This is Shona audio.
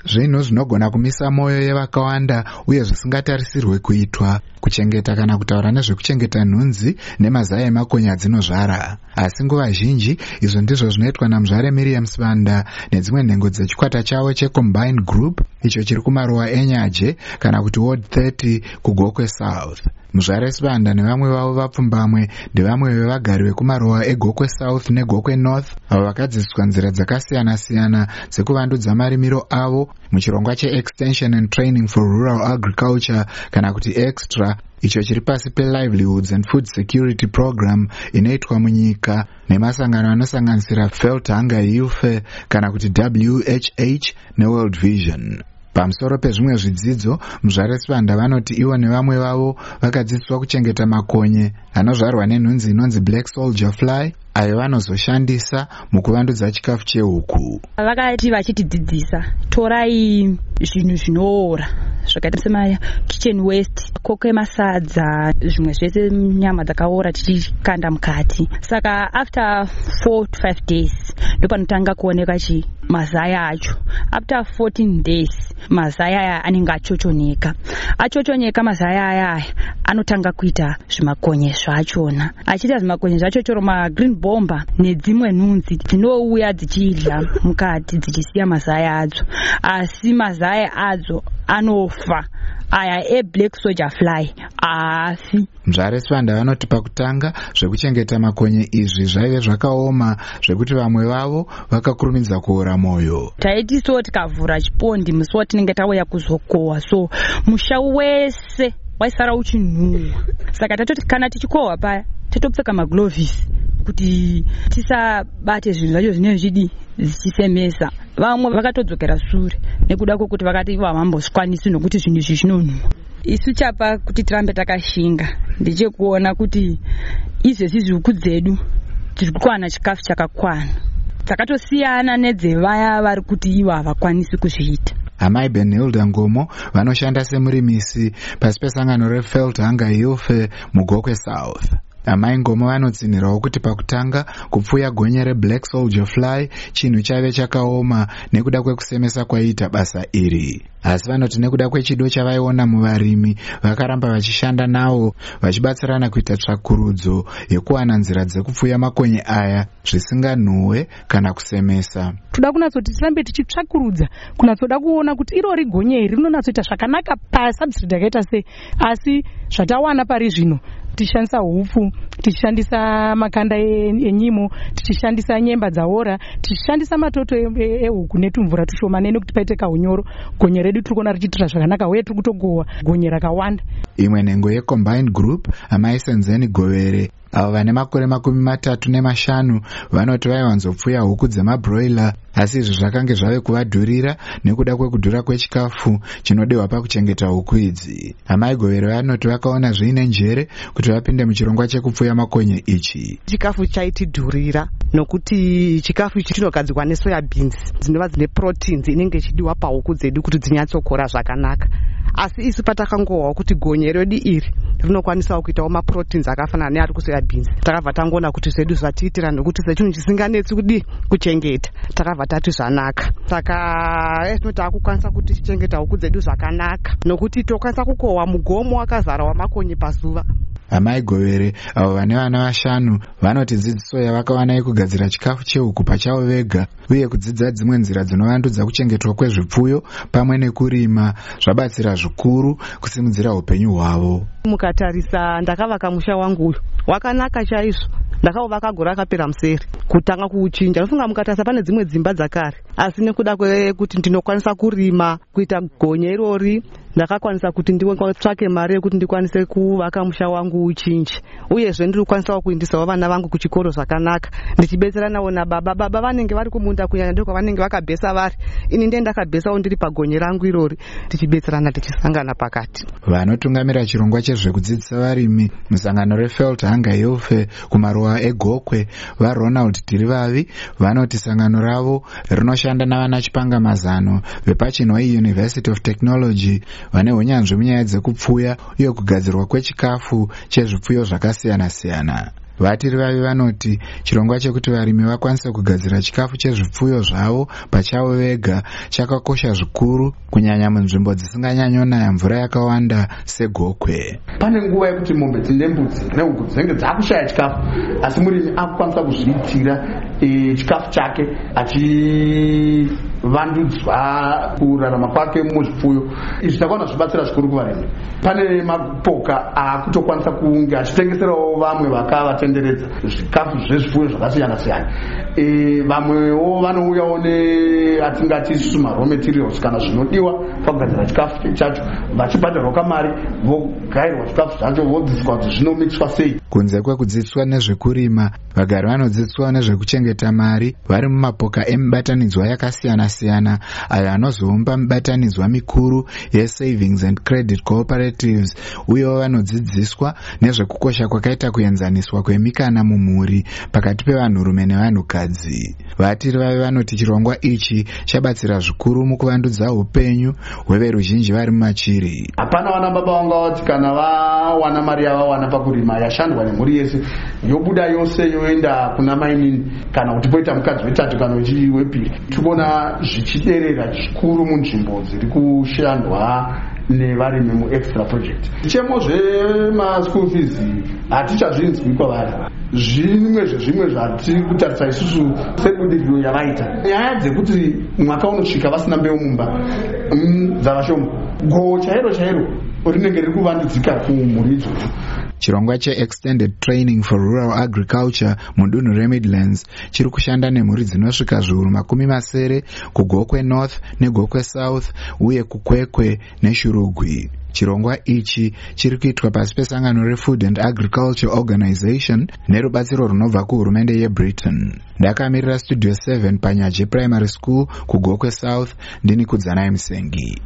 zvinhu zvinogona kumisa mwoyo yevakawanda uye zvisingatarisirwe kuitwa, kuchengeta kana kutaura nezvekuchengeta nhunzi nemazaya emakonye adzinozvara. Asi nguva zhinji izvo ndizvo zvinoitwa naMuzvare Miriam Sibanda nedzimwe nhengo dzechikwata chavo cheCombined Group icho chiri kumaruwa enyaje kana kuti Ward 30 kuGokwe South. Muzvare Sibanda nevamwe vavo vapfumbamwe ndevamwe vevagari vekumaruwa eGokwe South neGokwe North avo vakadzidziswa nzira dzakasiyana-siyana dzekuvandudza marimiro avo muchirongwa cheExtension and Training for Rural Agriculture kana kuti EXTRA, icho chiri pasi peLivelihoods and Food Security Program inoitwa munyika nemasangano anosanganisira Felt Hunger Youth kana kuti WHH neWorld Vision. Pamusoro pezvimwe zvidzidzo, Muzvare Sibanda vanoti ivo nevamwe vavo vakadzidziswa kuchengeta makonye anozvarwa nenhunzi inonzi Black Soldier Fly ayo vanozoshandisa mukuvandudza chikafu chehuku. Vakati vachitidzidzisa, torai zvinhu zvinoora zvakaita sema kitchen waste, koke masadza, zvimwe zvese nyama dzakaora tichikanda mukati. Saka after 4 to 5 days ndopanotanga kuoneka mazaya acho. After 14 days mazaya aya anenge achochoneka mazaya aya anotanga kuita zvimakonye zvachona. Achiita zvimakonye zvacho choro magreen bomba nedzimwe nhunzi dzinouya dzichidya mukati dzichisiya mazaya adzo, asi mazaya adzo anofa. Aya eBlack Soldier Fly afi. Muzvare Sibanda vanoti pakutanga zvekuchengeta makonye izvi zvaive zvakaoma zvekuti vamwe vavo vakakurumidza kuora moyo. Taiti so tikavhura chipondi musi watinenge tauya kuzokohwa, so musha wese waisara uchinhuhwa. Saka tatoti kana tichikohwa paya tatopfeka maglovisi kuti tisabate zvinhu zvacho zvinenge zvichisemesa. Vamwe vakatodzokera sure nekuda kwokuti vakati ivo havambozvikwanisi nokuti zvinhu izvi zvinonhuhwa. Isu chapa kuti tirambe takashinga ndechekuona kuti izvezvi huku dzedu tiri kuwana chikafu chakakwana, dzakatosiyana nedzevaya vari kuti ivo havakwanisi kuzviita. Amai Benhilda Ngomo vanoshanda semurimisi pasi pesangano reFelt Hunger Youth muGokwe South. Amai Ngomo vanotsinhirawo kuti pakutanga kupfuya gonye reBlack Soldier Fly chinhu chaive chakaoma nekuda kwekusemesa kwaiita basa iri. Asi vanoti nekuda kwechido chavaiona muvarimi vakaramba vachishanda navo vachibatsirana kuita tsvakurudzo yekuwana nzira dzekupfuya makonye aya zvisinganhuhwe kana kusemesa. Toda kunatsoti tirambe tichitsvakurudza kunatsoda kuona kuti irori gonye iri rinonatsoita zvakanaka pasubstrate yakaita sei, asi zvatawana pari zvino tichishandisa hupfu, tichishandisa makanda enyimo, tichishandisa nyemba dzaora, tichishandisa matoto ehuku netumvura tushomanene kuti paite kaunyoro, gonye redu tiri kuona richiitira zvakanaka uye tiri kutogohwa gonye rakawanda. Imwe nhengo yeCombined Group, Amai Senzeni Govere, avo vane makore 35 vanoti vaiwanzopfuya huku dzemabroiler, asi izvi zvakange zvave kuvadhurira nekuda kwekudhura kwechikafu chinodiwa pakuchengeta huku idzi. Amai Govere vanoti vakaona zviine njere kuti vapinde muchirongwa chekupfuya makonye ichi. Chikafu chaitidhurira nokuti chikafu ichi chinogadzirwa nesoya beans dzinova dzine proteins inenge ichidiwa pahuku dzedu kuti dzinyatsokora zvakanaka. Asi isu patakangohwa kuti gonye redu iri rinokwanisawo kuitawo maproteins akafanana neari kusoya beans, takabva tangoona kuti zvedu zvatiitira nokuti sechinhu chisinganetsi kudi kuchengeta, takabva tati zvanaka. Saka takukwanisa kuti tichengeta huku dzedu zvakanaka nokuti tokwanisa kukohwa mugomo wakazara wamakonye pazuva. Amai Govere avo vane vana 5 vanoti dzidziso yavakawana yekugadzira chikafu chehuku pachavo vega uye kudzidza dzimwe nzira dzinovandudza kuchengetwa kwezvipfuyo pamwe nekurima zvabatsira zvikuru kusimudzira upenyu hwavo. Mukatarisa ndakavaka musha wangu uyu wakanaka chaizvo, ndakauvaka gore rakapera museri kutanga kuuchinja. Ndofunga mukatarisa pane dzimwe dzimba dzakare, asi nekuda kwekuti ndinokwanisa kurima kuita gonye irori ndakakwanisa kuti nditsvake mari yekuti ndikwanise kuvaka musha wangu uchinje, uyezve ndiri kukwanisawo kuendesawo vana vangu kuchikoro zvakanaka ndichibetseranawo nababa. Baba vanenge vari kumunda kunyanya ndiko vanenge vakabhesa vari, ini ndiye ndakabhesawo ndiri pagonye rangu irori, tichibetserana tichisangana pakati. Vanotungamira chirongwa chezvekudzidzisa varimi musangano reFelt Hunger Youth kumaruwa eGokwe vaRonald Tirivavi vanoti sangano ravo rinoshanda navana chipangamazano vepachinhoi University of Technology vane hunyanzvi munyaya dzekupfuya uye kugadzirwa kwechikafu chezvipfuyo zvakasiyana-siyana. Vatiri vavi vanoti chirongwa chekuti varimi vakwanise kugadzira chikafu chezvipfuyo zvavo pachavo vega chakakosha zvikuru, kunyanya munzvimbo dzisinganyanyonaya mvura yakawanda segokwe. Pane nguva yekuti mombe nembudzi nehuku dzinenge dzakushaya chikafu, asi murimi akukwanisa kuzviitira chikafu chake achivandudzwa kurarama kwake muzvipfuyo. Izvi zvakaona zvibatsira zvikuru kuvarimi. Pane mapoka akutokwanisa kunge achitengeserawo vamwe vakavatenderedza zvikafu zvezvipfuyo zvakasiyana siyana. Vamwewo vanouyawo neatingati isusu raw materials kana zvinodiwa pakugadzira chikafu chacho, vachibhadharwa kamari, vogairwa chikafu zvacho, vodzidziswa kuti zvinomixwa sei. Kunze kwekudzidziswa nezvekurima, vagari vanodzidziswa nezvekuchengeta mari vari mumapoka emibatanidzwa yakasiyana siyana ayo anozoumba mibatanidzwa mikuru yeSavings and Credit Cooperatives, uyewo vanodzidziswa nezvekukosha kwakaita kuenzaniswa kwemikana mumhuri pakati pevanhurume nevanhukadzi. Vatiri vavi vanoti chirongwa ichi chabatsira zvikuru mukuvandudza upenyu hweveruzhinji vari mumachiri. Hapana vana baba vangavati kana vawana mari yavawana pakurima yashandwa nemhuri yese yobuda yose yoenda kuna mainini, kana kuti poita mukadzi wetatu kana wepiri. Tikuona zvichiderera zvikuru munzvimbo dziri kushandwa nevarimi muextra project. Chemo zvema-school fees hatichazvinzwi kwavari. Zvimwe zvezvimwe zvatiri kutarisa isusu sebudiriro yavaita. Nyaya dzekuti mwaka unosvika vasina mbeu mumba dzavashoma. Goho chairo rinenge riri kuvandudzika kumhuri idzodzo. Chirongwa che-Extended Training for Rural Agriculture mudunhu reMidlands chiri kushanda nemhuri dzinosvika zviuru 70 kuGokwe North neGokwe South uye kuKwekwe neShurugwi. Chirongwa ichi chiri kuitwa pasi pesangano reFood and Agriculture Organization nerubatsiro runobva kuhurumende yeBritain. Ndakamirira Studio 7 Panyaje Primary School kuGokwe South, ndini Kudzanai Musengi.